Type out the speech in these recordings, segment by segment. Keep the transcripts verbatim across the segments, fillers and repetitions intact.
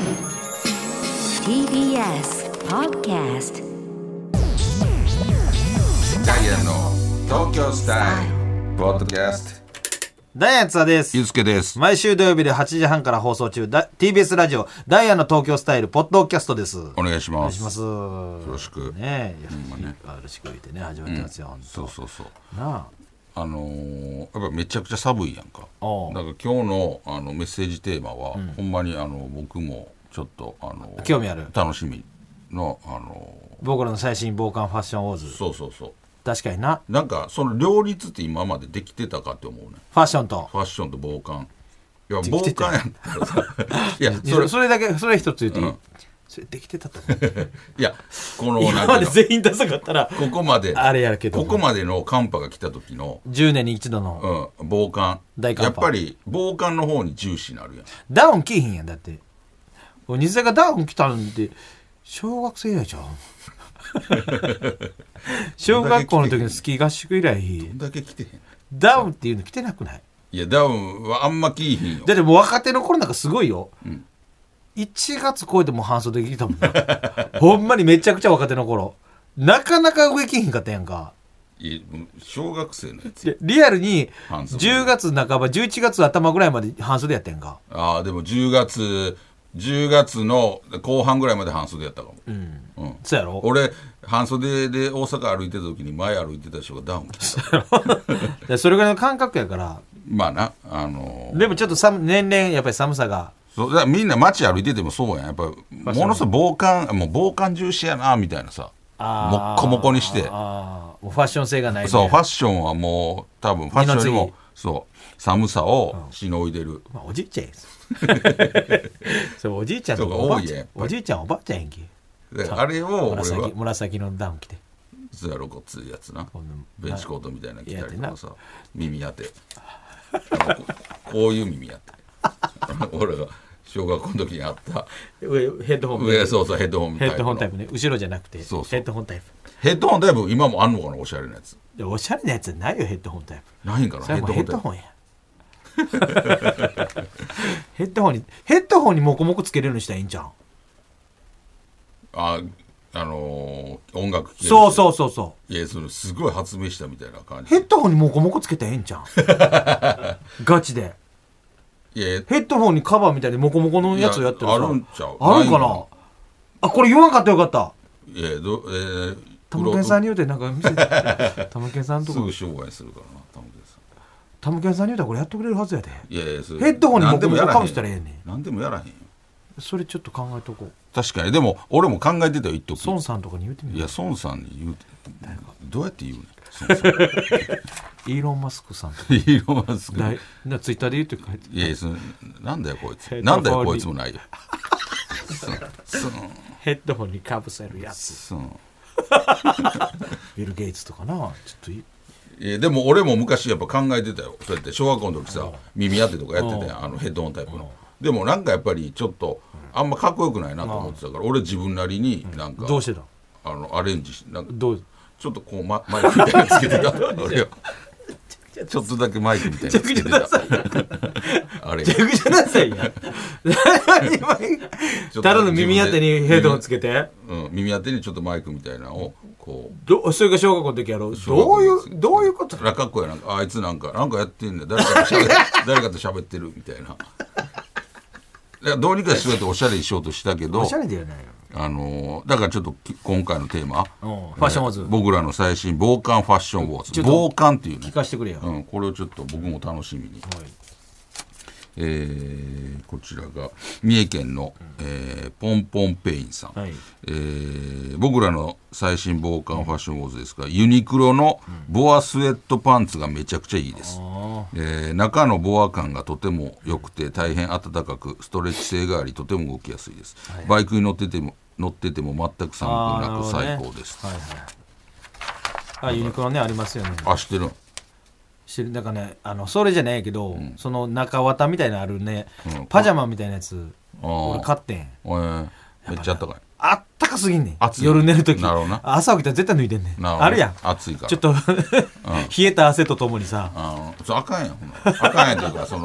ティービーエス Podcast ダイアンの東京スタイルポッドキャスト。 ダイアンツアです。 ゆうすけです。 毎週土曜日ではちじはんから放送中、ティービーエス ラジオダイアンの東京スタイルポッドキャストです。 お願いします。 お願いします。 よろしくねえ、 ほんまね、 よろしく言ってね始まってますよ、うん、 そうそうそうなあのー、やっぱめちゃくちゃ寒いやんか。 おうだから今日のあのメッセージテーマは、うん、ほんまにあの僕もちょっとあの興味ある楽しみのあの僕らの最新防寒ファッションウォーズ。 そうそうそう、 確かにな。 なんかその両立って今までできてたかって思うね。 ファッションとファッションと防寒。いや防寒やったらさいやそれそれだけそれ一つ言っていい、うん、それできてたと思ういやこの今まで全員ダサかったらここまであれやるけど、 ここまでの寒波が来た時のじゅうねんに一度の、 うん、防寒大寒波、 やっぱり防寒の方に重視になるやん。 ダウン着いひんやん。だって西田がダウン着たんで小学生以来ちゃう小学校の時のスキー合宿以来どんだけ着てへん。 ダウンっていうの着てなくない？ いやダウンはあんま着いひんよ。 だってもう若手の頃なんかすごいよ、うん、いちがつ超えてもう半袖着てたもんなほんまにめちゃくちゃ若手の頃なかなか上着ひんかったやんか。 いや小学生のやつリアルにじゅうがつなかばじゅういちがつ頭ぐらいまで半袖やったやんか。 ああでもじゅうがつじゅうがつの後半ぐらいまで半袖やったかも。うん、うん、 そうやろ。俺半袖で大阪歩いてた時に前歩いてた人がダウン着てたそれぐらいの感覚やから。 まあな、あのー、 でもちょっと寒年々やっぱり寒さがそうだからみんな街歩いててもそうやん。やっぱものすごい防寒もう防寒重視やなみたいなさ、もっこもこにして、 あもうファッション性がない、ね、 そうファッションはもう多分ファッションよりもそう寒さをしのいでる、 うんまあ、おじいちゃんやそうおじいちゃんとかおばあちゃんおじいちゃんおばあちゃんやんけ。 あれを俺は紫, 紫のダウン着てそうやろごっついやつな、ベンチコートみたいなの着たりとかさ、耳当てこ, こういう耳当て俺が小学校の時にあった上ヘッドホン上そうそうヘッドホンタイプヘッドホンタイプね。後ろじゃなくてそうそうヘッドホンタイプ。 ヘッドホンタイプ今もあんのかな。おしゃれなやつ。 いやおしゃれなやつないよヘッドホンタイプ。 ないんかな。 それもヘッドホンやヘッドホンにヘッドホンにモコモコつけれるようにしたらいいんじゃん。 ああのー、音楽聴ける。 そうそうそうそう。 いやそのすごい発明したみたいな感じ。 ヘッドホンにモコモコつけたらええんじゃんガチで。 いやヘッドホンにカバーみたいにモコモコのやつをやってるさ。 あるんちゃう。 あるんかな。あこれ言わんかったらよかった。 いやど、えー、 タムケンさんに言うてなんか見せてタムケンさんとかすぐ商売するからな。タムケンさんタムケンさんに言うたらこれやってくれるはずやで。 いやいやそれヘッドホンにモコモコかぶしたらええねん。 何でもやらへんよ。 それちょっと考えとこう。 確かに。でも俺も考えてたよ一時。 孫さんとかに言うてみる。 いや孫さんに言うてどうやって言うねん孫さんイーロンマスクさんとかイーロンマスクだいなツイッターで言って書いて。 いやそのなんだよこいつなんだよこいつもないよヘッドホンにかぶせるやつビル・ゲイツとかな。ちょっといい。 えー、でも俺も昔やっぱ考えてたよ。そうやって小学校の時さ耳当てとかやっててあのヘッドホンタイプの。でもなんかやっぱりちょっとあんまかっこよくないなと思ってたから俺自分なりになんかどうしてたあのアレンジしなんかどうちょっとこう、ま、マイクみたいなのつけてた俺はちょっとだけマイクみたいなのつけてたあれめちゃくちゃダサいやんただの耳当てにヘッドホンつけて、 うん、耳当てにちょっとマイクみたいなのをこうどそれが小学校の時やろう。どういうどういうこと。 かっこいい。なんかあいつなんかなんかやってんねん誰かと喋誰かと喋ってるみたいな。いやどうにかしようとおしゃれにしようとしたけどおしゃれではないよ。 あのー、だからちょっと今回のテーマ、 ファッションウォーズ、 えー、僕らの最新防寒ファッションウォーズ防寒っていうね聞かせてくれよ、 うん、これをちょっと僕も楽しみに、はい、えー、こちらが三重県の、えー、ポンポンペインさん、はい、えー、僕らの最新防寒ファッションウォーズですが、ユニクロのボアスウェットパンツがめちゃくちゃいいです、うん、えー、中のボア感がとても良くて大変暖かくストレッチ性がありとても動きやすいです、はい、バイクに乗ってても乗ってても全く寒くなく最高です、ね、はいはい、 あユニクロねありますよね。 あ知ってる知るだからねあのそれじゃないけど、うん、その中綿みたいなのあるね、うん、パジャマみたいなやつ俺買ってん、えー、 めっちゃあったかい。 あったかすぎんねん夜寝るとき。 なるほどな。 朝起きたら絶対脱いでんねん。あるやん暑いからちょっと、うん、冷えた汗とともにさあそれあかんやんほんなあかんやんっていうかその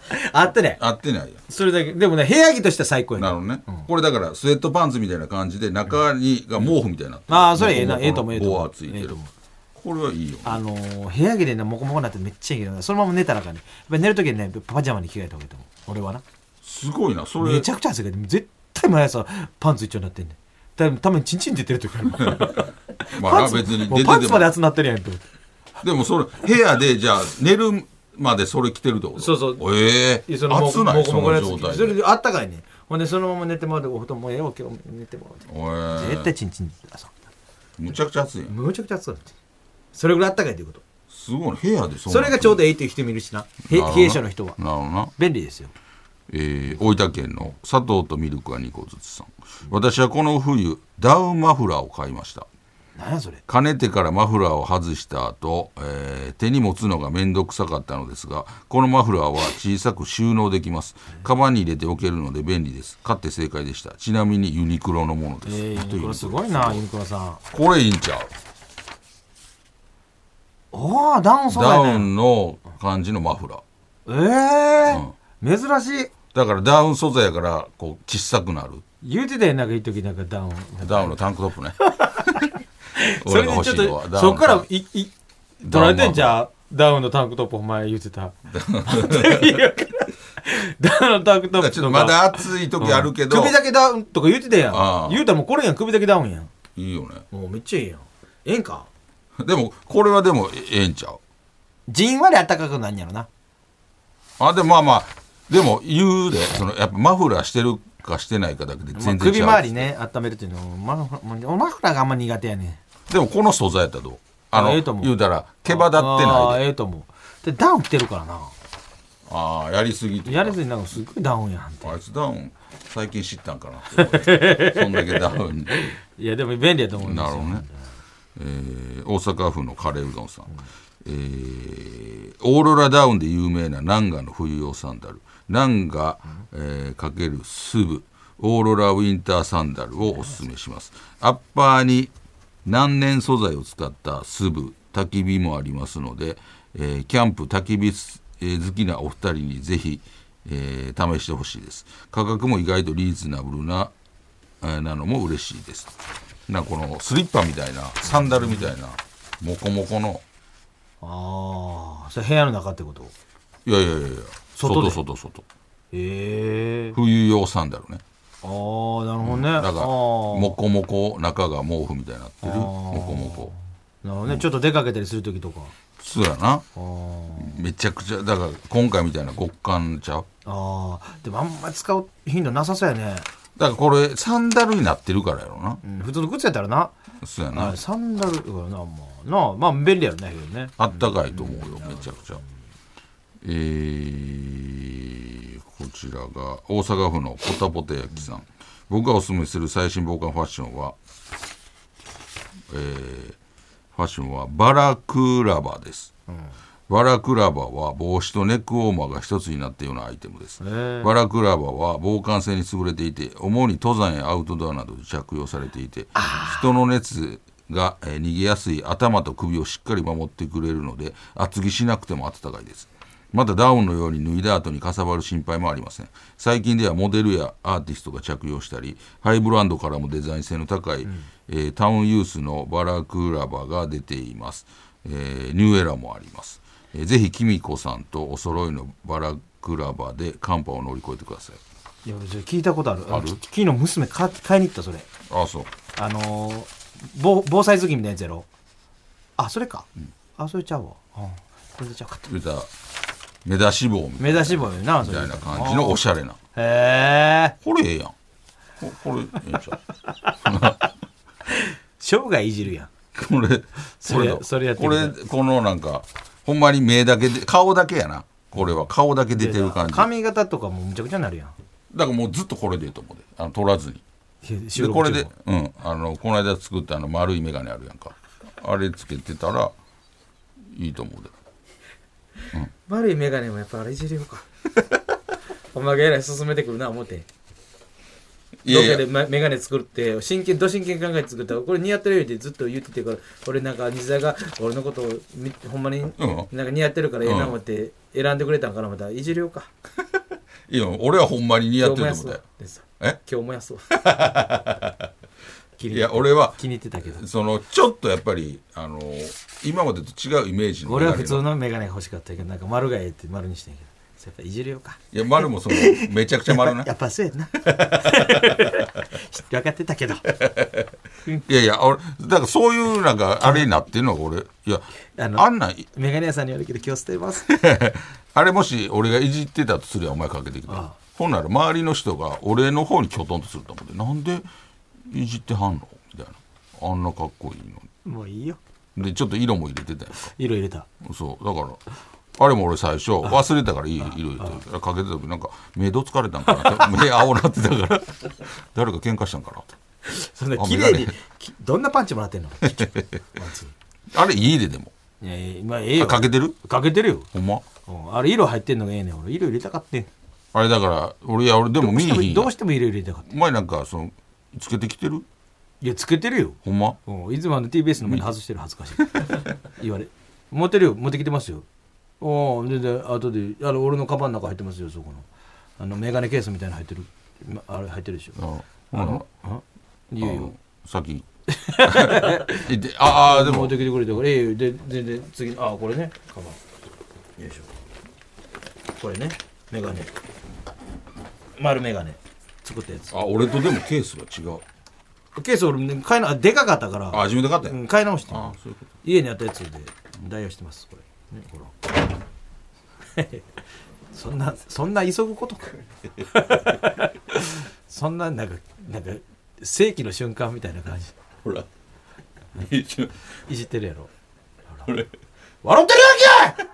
合ってない合ってないやん。 それだけでもね部屋着としては最高やなるほどね、うん、これだからスウェットパンツみたいな感じで中にが毛布みたいになってる、 うん、ああそれええなええと思うええと思う棒ついてる、これはいいよ、ね、 あのー、部屋着でねモコモコになってめっちゃいいけどそのまま寝たらかねやっぱり寝るときにねパジャマに着替えた方がいいと思う俺はな。 すごいなそれめちゃくちゃ汗かいて絶対毎朝パンツ一丁になってんねんたまにチンチン出てるときあるまあ別に出ててもパンツまで熱なってるやんと。 でもそれ部屋でじゃあ寝るまでそれ着てるってこと？ そうそう。 ええー、 その暑ないその状態で。 それであったかいね。ほんでそのまま寝てもらってお布団もええよ今日寝てもらって。絶対チンチン出さん。むちゃくちゃ暑いやん。 むちゃくちゃ暑い。それぐらいあったかいということ。 すごい部屋でそんな。 それがちょうどいいっていう人もいるしな。冷え性の人は。 なるほどな。 便利ですよ。 えー、大分県の砂糖とミルクはにこずつさん。私はこの冬ダウンマフラーを買いました。 何やそれ。 かねてからマフラーを外した後、えー、手に持つのがめんどくさかったのですがこのマフラーは小さく収納できます。カバンに入れておけるので便利です。買って正解でした。ちなみにユニクロのものです。 えー、ユニクロすごいなユニクロさん。 これいいんちゃう。 おーダウン素材、ね、 ダウンの感じのマフラー。 えーうん、珍しい。 だからダウン素材やからこう小さくなる。 言うてたやんなんかいい時なんかダウンダウンのタンクトップねそれでちょっとそっからいい取られてんじゃん。ダウンのタンクトップお前言ってたダウンのタンクトップちょっとまだ暑い時あるけど、 うん、首だけダウンとか言ってたやん。言うたらもうこれやん首だけダウンやん。 いいよね。 もうめっちゃいいやん。ええんか。 でもこれはでもええんちゃう。 じんわり暖かくなんやろな。 あでもまあまあでも言うでそのやっぱマフラーしてるかしてないかだけで全然違う、まあ、 首周りね温めるっていうのマフラーマフラーがあんま苦手やね。 でもこの素材やったらどう。あの、 ええと思う。 言うたら毛羽立ってないで。 ああええと思う。でダウン着てるからな。 ああやりすぎてやりすぎなんかすごいダウンやんって。 あいつダウン最近知ったんかなってそんだけダウンいやでも便利やと思うんですよ。 なるほどね。えー、大阪府のカレーうどんさん、うんえー、オーロラダウンで有名なナンガの冬用サンダルナンガ、えー、×スブオーロラウィンターサンダルをおすすめします。アッパーに難燃素材を使ったスブ焚き火もありますので、えー、キャンプ焚き火好きなお二人にぜひ、えー、試してほしいです。価格も意外とリーズナブルな、えー、なのも嬉しいです。なんかこのスリッパみたいなサンダルみたいなモコモコの。 ああそれ部屋の中ってこと。 いやいやいやいや外で外外へえ冬用サンダルね。 ああなるほどね、うん、 だからモコモコ中が毛布みたいになってるモコモコなるほどね、うん、ちょっと出かけたりする時とかそうやな。めちゃくちゃだから今回みたいな極寒ちゃう。 ああでもあんまり使う頻度なさそうやね。 だからこれサンダルになってるからやろな、 うん、普通の靴やったらな。 そうやなサンダルな、まあ、なまあ便利やろねけどね。 あったかいと思うよ、うん、めちゃくちゃ。えー、こちらが大阪府のポタポタ焼きさん、うん、僕がおすすめする最新防寒ファッションは、えー、ファッションはバラクラバです、うん、バラクラバは帽子とネックウォーマーが一つになったようなアイテムです。バラクラバは防寒性に優れていて主に登山やアウトドアなどで着用されていて人の熱が、えー、逃げやすい頭と首をしっかり守ってくれるので厚着しなくても暖かいです。またダウンのように脱いだ後にかさばる心配もありません。最近ではモデルやアーティストが着用したりハイブランドからもデザイン性の高い、うんえー、タウンユースのバラクラバが出ています、えー、ニューエラもあります、えー、ぜひキミコさんとお揃いのバラクラバで寒波を乗り越えてください。 いや聞いたことある。 ある？ 昨日娘買いに行ったそれ。 ああそうあのー、防, 防災頭巾みたいなやつやろ。あそれか、うん、あそれちゃうわ、うん、それちゃうかった言うたら目出し帽みたいな目出し帽よなみたいな感じのおしゃれな。 へえこれええやん こ, これええんちゃう生涯いじるやんこれそれそれやってこれこのなんかほんまに目だけで顔だけやな。これは顔だけ出てる感じ。 髪型とかもむちゃくちゃになるやん。 だからもうずっとこれでいいと思うであの取らずにでこれで、うん、あのこの間作ったあの丸い眼鏡あるやんかあれつけてたらいいと思うで、 うん、丸い眼鏡もやっぱあれいじるよかお前がえらい進めてくるな思って。 いいやいやロケでまメガネ作って真剣ど真剣に考えて作ったらこれ似合ってるよってずっと言っててから俺なんか西田が俺のことをみほんまになんか似合ってるからええな思って選んでくれたんかなまたいじりようか。 いや俺はほんまに似合ってると思ったよ。え今日もやそういや俺は気に入ってたけどそのちょっとやっぱりあの今までと違うイメージの俺は普通のメガネが欲しかったけどなんか丸がええって丸にしてんけどやっぱいじるよか。 いや丸もそのめちゃくちゃ丸なやっぱそうやな分かってたけどいやいや俺だからそういうなんかあれになってるのが俺いや あ, のあんなんメガネ屋さんに言われるけど今日捨てますあれもし俺がいじってたとすりゃお前かけてきたああほんなら周りの人が俺の方にきょとんとすると思ってなんでいじってはんのみたいなあんなかっこいいのにもういいよでちょっと色も入れてたやんか色入れたそうだからあれも俺最初忘れたからいい色入れてかけてた時なんか目どつかれたんかなって目青なってたから誰か喧嘩したんかなってそんな綺麗にきどんなパンチもらってんのあれいいででもいやいやまあええよかけてるかけてるよ、 ほんまうんあれ色入ってんのがええねん俺色入れたかってんあれだから俺いや俺でも見えへんやどうしても色入れたかったお前なんかそのつけてきてるいやつけてるよ、 ほんまうん、いつもあの ティービーエス の前に外してる恥ずかしい言われ持ってるよ持ってきてますよおお全然後であの俺のカバンの中入ってますよそこのあのメガネケースみたいなの入ってるまあれ入ってるでしょああのあいやいやさっきでああでも持ってきてくれてこれええよで全然次あこれねカバンよいしょこれねメガネ丸メガネ作ったやつあ俺とでもケースが違うケース俺、ね、買いなでかかったからあ自分で買ったよ、 うん、買い直してあそういうこと家にあったやつで代用してますこれ、ね、ほらそんなそんな急ぐことかそんななんかなんか世紀の瞬間みたいな感じほらいじってるやろこれ笑ってるやんけ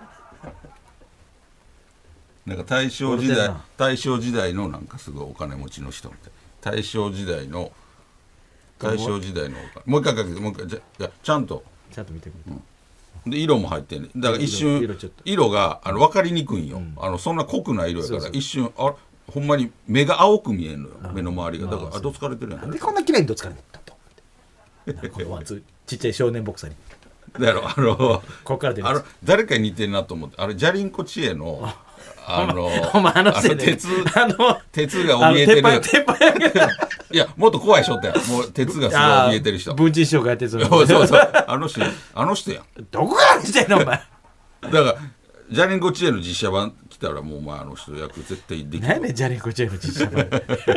なんか大正時代笑ってんな大正時代のなんかすごいお金持ちの人みたい大正時代の大正時代のお金もう一回かけてもう一回じゃいやちゃんとちゃんと見てくれ、 うん、で色も入ってんねだから一瞬色ちょっと色があの分かりにくいんよ、うん、あのそんな濃くない色やからそうそう一瞬あほんまに目が青く見えんのよ目の周りがだからあどつかれてるやんなんでこんな綺麗にどつかれんのと思ってこのワンツーちっちゃい少年ボクサーにだからあのここから出るあの誰かに似てるなと思ってあれジャリンコ知恵のあのお前あのせいで鉄あの鉄が怯えてる鉄板鉄板いやもっと怖い人ってもう鉄がすごい怯えてる人文珍師匠がやってるそうそうそうあの人あの人やんどこからしてんのお前だからジャリンコ知恵の実写版来たらもうお前あの人役絶対できる何でジャリンコチェの実写版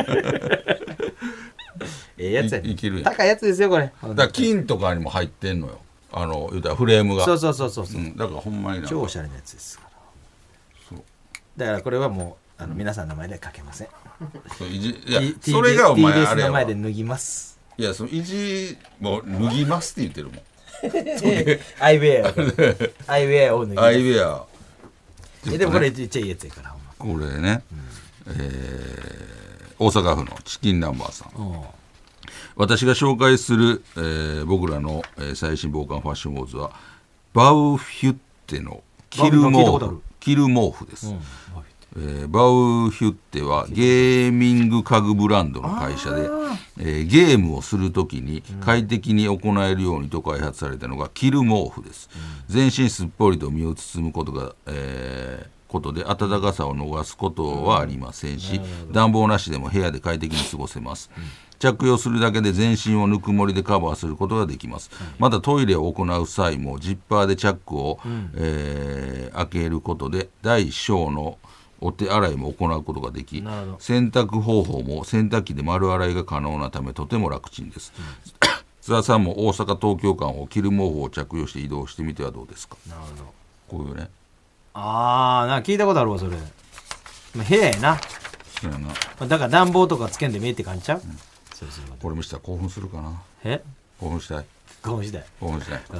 ええやつやねいいけるやん高いやつですよこれだから金とかにも入ってんのよあの言うたらフレームがそうそうそうそうそう、 うん、だからほんまにな超おしゃれなやつですからそうだからこれはもうあの皆さんの前ではかけませんそういじいや T- それがお前ティービーエスあれやわの前で脱ぎますいやそのいじもう脱ぎますって言ってるもんアイウェアアイウェアを脱ぎますアイウェアえでもこれちっちゃいやつやからほんまこれね、うんえー、大阪府のチキンナンバーさん、 うん私が紹介する、えー、僕らの、えー、最新防寒ファッションウォーズはバウフュッテのキル毛布キル毛布です、うんえー、バウフュッテはゲーミング家具ブランドの会社で、えー、ゲームをするときに快適に行えるようにと開発されたのがキル毛布です、うん、全身すっぽりと身を包むことが、えーことで暖かさを逃すことはありませんし、うん、暖房なしでも部屋で快適に過ごせます、うん、着用するだけで全身をぬくもりでカバーすることができます、うん、またトイレを行う際もジッパーでチャックを、うんえー、開けることで大小のお手洗いも行うことができ洗濯方法も洗濯機で丸洗いが可能なためとても楽ちんです、うん、津田さんも大阪東京間を着る毛布を着用して移動してみてはどうですか。 なるほどこういうねああなんか聞いたことあるわそれ、まあ、部屋やなそうやなだから暖房とかつけんでもいいって感じちゃう、うん、そうそうこれ見せたら興奮するかなえ興奮したい興奮したい興奮したい、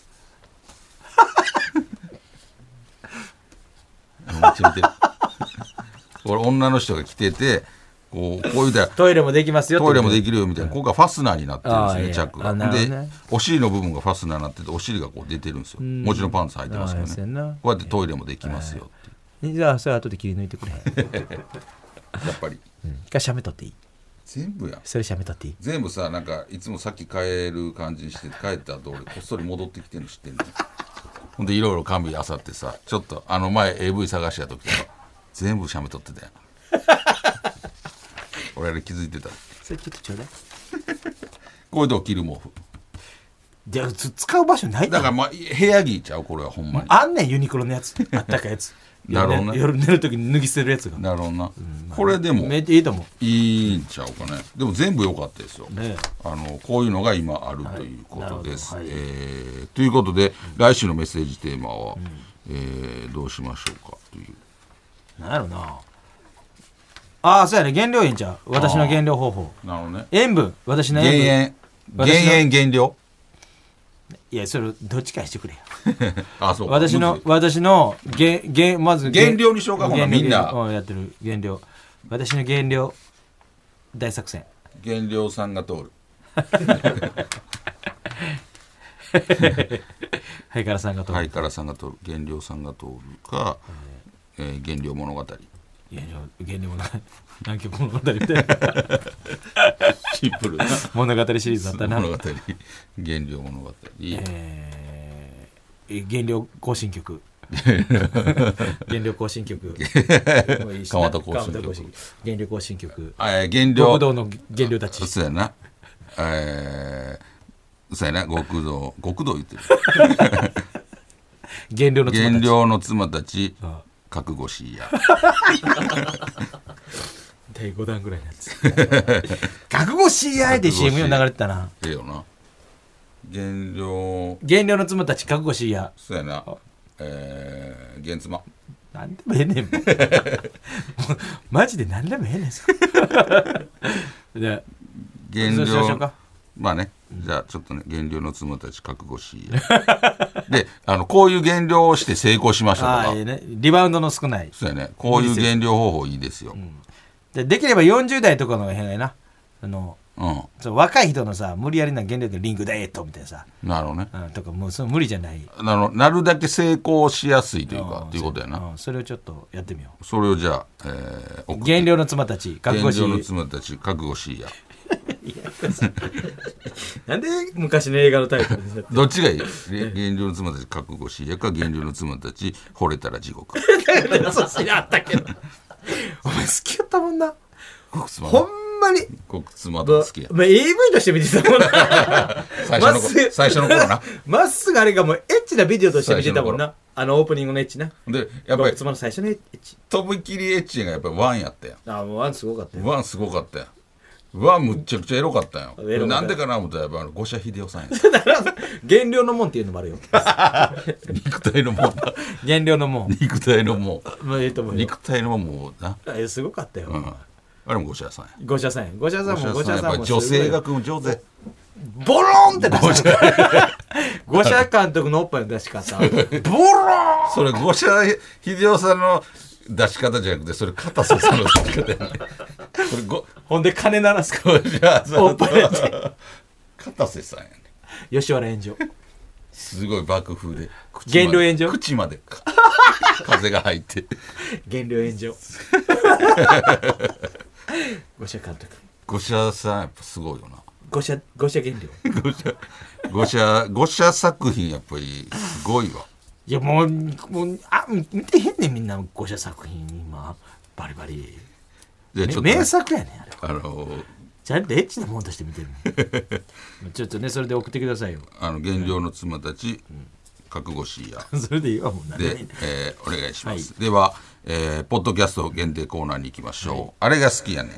うん、めっちゃ見てるこれ女の人が着ててこうこういうたトイレもできますよトイレもできるよみたいな、うん、ここがファスナーになってるんですね、 いやチャックが、 ね、 でお尻の部分がファスナーになっててお尻がこう出てるんですよ、うん、もちろんパンツ履いてますけどねこうやってトイレもできますよってじゃあそれ後で切り抜いてくれやっぱり、 うん、一回写メ撮っていい全部やん。 それしゃべったっていい？ 全部さ、なんかいつもさっき帰る感じにして帰った後俺こっそり戻ってきてるの知ってんの。ほんでいろいろ完備あさってさ、ちょっとあの前 エーブイ 探した時とか全部しゃべっとってたやん。俺あれ気づいてた。 それちょっとちょうだい。 こういうとこ着る毛布じゃあ使う場所ないだから、まあ、部屋着ちゃうこれはほんまに。 あんねんユニクロのやつあったかいやつなるほどね。 夜寝るときに脱ぎ捨てるやつが。 なるほどな、 うんまあ、 これでもめっちゃいいと思う。 いいんちゃうかね。でも全部良かったですよ、 ね、 あのこういうのが今あるということです、 はいはい、 えー、ということで、うん、来週のメッセージテーマは、うん、えー、どうしましょうかという。 なんやろなああそうやね。減量塩ちゃう。私の減量方法。 なるほどね。 塩分私の塩分減塩減塩減量。 いやそれどっちかにしてくれよ。 あそうか。 私の私の減減まず減量にしようか。ほらみんなやってる減量。私の減量大作戦。 減量さんが通る。 ハイカラさんが通る。 ハイカラさんが通る。減量さんが通るか、えー、減量物語。 減量減量物語南極物語みたいなシンプルな物語シリーズだったな。 物語減量物語、 えー、減量行進曲減量行進曲川田行進曲減量行進曲減量極道の減量たち。 そうやな、えー、そうやな極道極道言ってる減量の妻たち減量の妻たちああ覚悟しいやだいごだんぐらいのやつ覚悟しいやって シーエム よ流れてたな。 ええよな。減量減量の妻たち覚悟しいや。 そうやな、えー、減妻なんでもええねんもうマジで何でもええねんで減そうしましょうか。 まあね、じゃあちょっとね減量の妻たち覚悟しいやであのこういう減量をして成功しましたとか。 ああいいね。リバウンドの少ない。 そうやね。こういう減量方法いいですよ。 うん、で, できればよんじゅう代とかの方がいいな。あの、うん、そ若い人のさ無理やりな減量でリングダイエットみたいなさ。 なるほどね、 うん、とかもうその無理じゃない。 なるなるだけ成功しやすいというかっていうことやな、 うん、それをちょっとやってみよう。 それをじゃあ、えー、 減量の妻たち覚悟しい。 減量の妻たち覚悟しいやなんで昔の映画のタイトルになってどっちがいい減量の妻たち覚悟しいやか減量の妻たち惚れたら地獄そうしあったけどお前好きやったもんな。 極妻ほんまに極妻と好きや。 お前 エーブイ として見てたもんな最初の最初の頃なまっすぐあれがもうエッチなビデオとして見てたもんな。あのオープニングのエッチな。 でやっぱり妻の最初のエッチとびきりエッチがやっぱりワンやったやん。 ああもうワンすごかったよ。 ワンすごかったやん。ワンむっちゃくちゃエロかったよ。 エロかったなんでかな思ったらやっぱあの五社秀夫さんや減量のもんっていうのもあるよ肉体のもんだ減量のもん肉体のもんもういいと思うよ。 肉体のもんな。 あすごかったよ、 うん、あれも五社さんや。 五社さんや五社さんも五社さんも女性が組む上手。 ボロンって出し方五社監督のおっぱいの出し方ボロン。 それ五社秀夫さんの出し方じゃなくてそれ片瀬さんの出し方やねそれごほんで金鳴らすかじゃあおっぱいやって片瀬さんやね。 吉原炎上すごい爆風で減量炎上口まで風が入って減量炎上五社監督五社さんやっぱすごいよな。 五社五社減量五社五社五社作品やっぱりすごいわ。 いやもうもうあ見てへんねんみんな五社作品今バリバリじゃあちょっと、ね、 名作やねんあれあのー、 ちゃんとエッチなもんとして見てるちょっとねそれで送ってくださいよ。 あの減量の妻たち、うん、覚悟しいやそれでいいわもうなで、えー、お願いします、 はい、 では、えー、ポッドキャスト限定コーナーに行きましょう、はい、あれが好きやねん、うん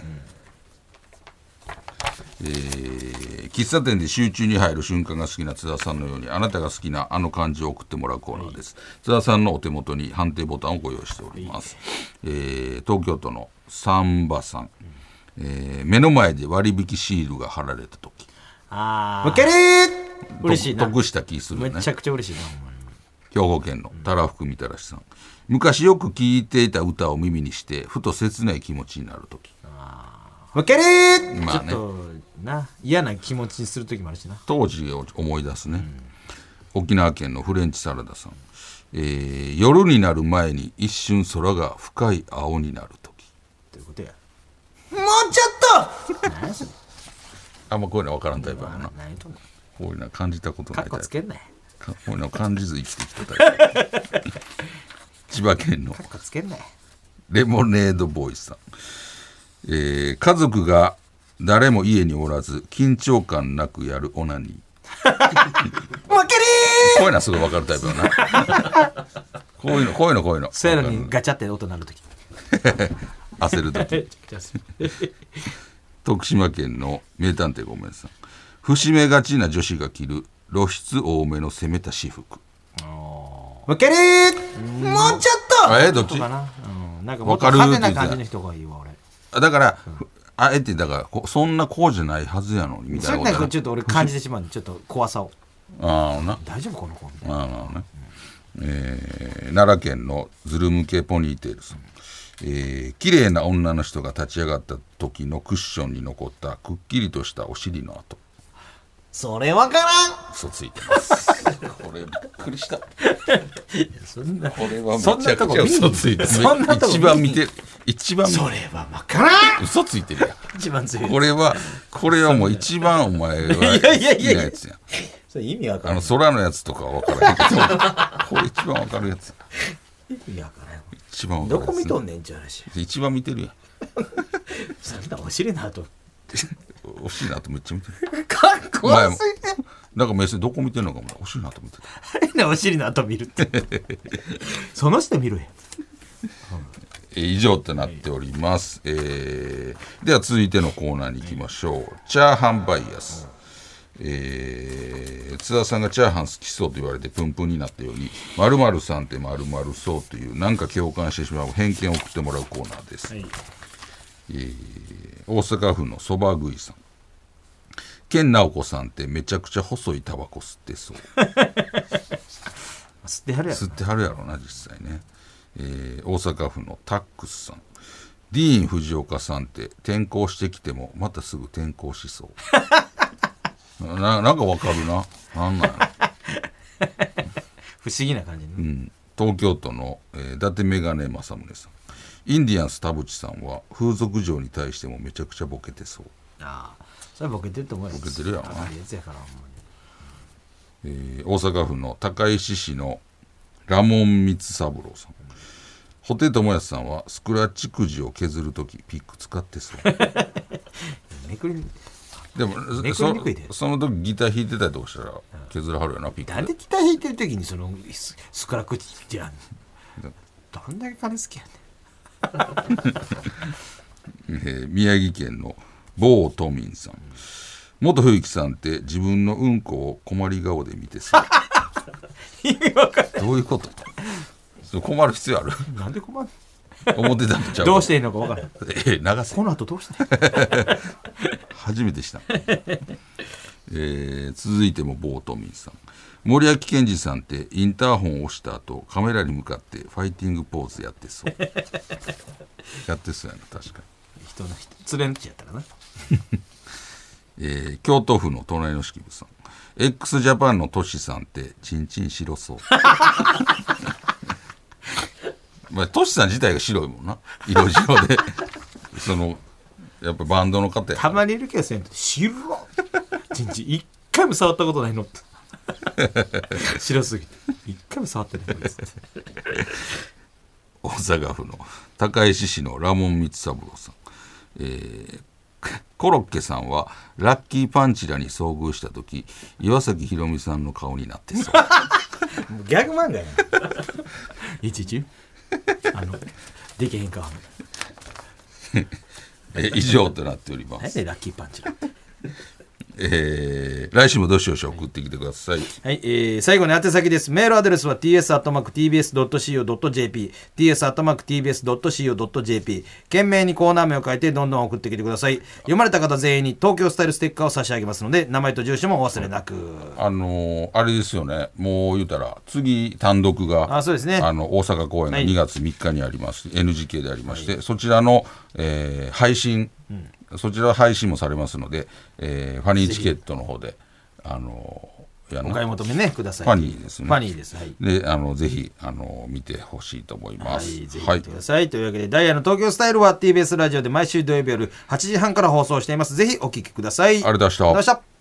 えー、喫茶店で集中に入る瞬間が好きな津田さんのようにあなたが好きなあの漢字を送ってもらうコーナーです、はい、津田さんのお手元に判定ボタンをご用意しております、はいえー、東京都のサンバさん、うんえー、目の前で割引シールが貼られた時あーむけりー嬉しいな。 得した気するね。 めちゃくちゃ嬉しいな。 兵庫県のたらふくみたらしさん、昔よく聴いていた歌を耳にしてふと切ない気持ちになるとき。 むけりー、 まあね、 ちょっとな嫌な気持ちにするときもあるしな。 当時を思い出すね、うん、沖縄県のフレンチサラダさん、えー、夜になる前に一瞬空が深い青になるとき。 ということや。もうちょっとと何それあんまこういうの分からんタイプやもんな。 何とんのこういうのは感じたことなカッいタイプ。 コつけんなよこういうのを感じず生きてきたタイプ。千葉県のカッコつけんなよレモネードボーイさん、えー、家族が誰も家におらず緊張感なくやるオナニー。 負けりこういうのはすぐ分かるタイプだな。こういうのこういうのこういうのそうやのにガチャって音鳴るとき焦るとき。徳島県の名探偵ごめんさん、節目がちな女子が着る露出多めの攻めた私服。 負けりーもうちょっとあえどっちかな、うん、なんかもっと派手な感じの人がいいわ俺。 だから、うん、あえてだからこそんなこうじゃないはずやのにみたいなことそれなんかちょっと俺感じてしまうんでちょっと怖さを。 ああな大丈夫この子みたいな。 ああね、うんえー、奈良県のズル向けポニーテールさん、えー、綺麗な女の人が立ち上がった時のクッションに残ったくっきりとしたお尻の跡。 それわからん。 嘘ついてますこれびっくりした。 そんなこれはめちゃくちゃ嘘ついてる。一番見てる一番見てる。 それはわからん。 嘘ついてるやん。 一番強い。 これはこれはもう一番お前が好きなやつやん。 それ意味わからん。 あの空のやつとかは分からへんけどこれ一番分かるやつ。 意味わからん。 一番分かるやつ。 どこ見とんねんちゅう話。 一番見てるやん。 そんなお尻の後お尻の後めっちゃ見てる。 かっこ悪すぎて。 なんか目線どこ見てんのかも。お尻の後見てた。 変なお尻の後見るってその人見るやん。 えー、以上となっております、えー、では続いてのコーナーに行きましょう。チャーハンバイアス、えー、津田さんがチャーハン好きそうと言われてプンプンになったように〇〇さんって〇〇そうというなんか共感してしまう偏見を送ってもらうコーナーです、はいえー、大阪府のそば食いさん、健直子さんってめちゃくちゃ細いタバコ吸ってそう吸ってはるやろ吸ってはるやろな実際ね、えー、大阪府のタックスさん、ディーン・藤岡さんって転校してきてもまたすぐ転校しそうな, なんかわかるな。なんなん不思議な感じね、 うん、東京都の、えー、伊達メガネ正宗さん、インディアンス田淵さんは風俗嬢に対してもめちゃくちゃボケてそう。 ああそれボケてると思うよ。 ボケてるやろな。 やつやからほんまに、えー、大阪府の高石市のラモン光三郎さん、布袋寅泰さんはスクラッチくじを削るときピック使ってそうめくりでもめくりにくいでそ, その時ギター弾いてたりとかしたら削らはるよな、ピックで。 なんでギター弾いてる時にそのス, スクラッチやんのどんだけ金好きやねん、 えー、宮城県の某都民さん、元冬木さんって自分のうんこを困り顔で見てさ意味わかんない。 どういうことそ困る必要あるなんで困る思ってたんちゃうどうしていいのかわからない。 えー、流せこの後どうして初めてした、えー、続いても某都民さん、森脇健児さんってインターホンを押した後カメラに向かってファイティングポーズやってそうやってそうやな確かに。 人の人連れんちやったらなえー、京都府の隣の式部さん、 x ジャパンのトシさんってチンチン白そうまあトシさん自体が白いもんな、色白でそのやっぱバンドの方やたまにいるけどせんと白ちんちん一回も触ったことないのって白すぎて一回も触ってないのです大阪府の高石市のラモン光三郎さん、えー、コロッケさんはラッキーパンチラに遭遇した時岩崎宏美さんの顔になってそうもうギャグ漫画やいちいちあのできへんかえ以上となっております。 何でラッキーパンチラえー、来週もどしどし送ってきてください。 はい、えー、最後に宛先です。メールアドレスは ティーエス アットマーク ティービーエス ドット シーオー ドット ジェーピー ティーエス アットマーク ティービーエス ドット シーオー ドット ジェーピー 懸命にコーナー名を書いてどんどん送ってきてください。読まれた方全員に東京スタイルステッカーを差し上げますので名前と住所もお忘れなく。 あのー、あれですよね、もう言うたら次単独があそうですね、 あの大阪公演がにがつみっかにあります、はい、エヌジーケー でありまして、はい、そちらの、えー、配信、うんそちら配信もされますので、えー、ファニーチケットの方で、あのやなお買い求めねください。 ファニーですね。 ファニーです。はい。 であのぜひあの見てほしいと思います。 はい、ぜひ見てください。というわけでダイヤの東京スタイルは ティービーエス ラジオで毎週土曜日夜はちじはんから放送しています。ぜひお聞きください。 ありがとうございました。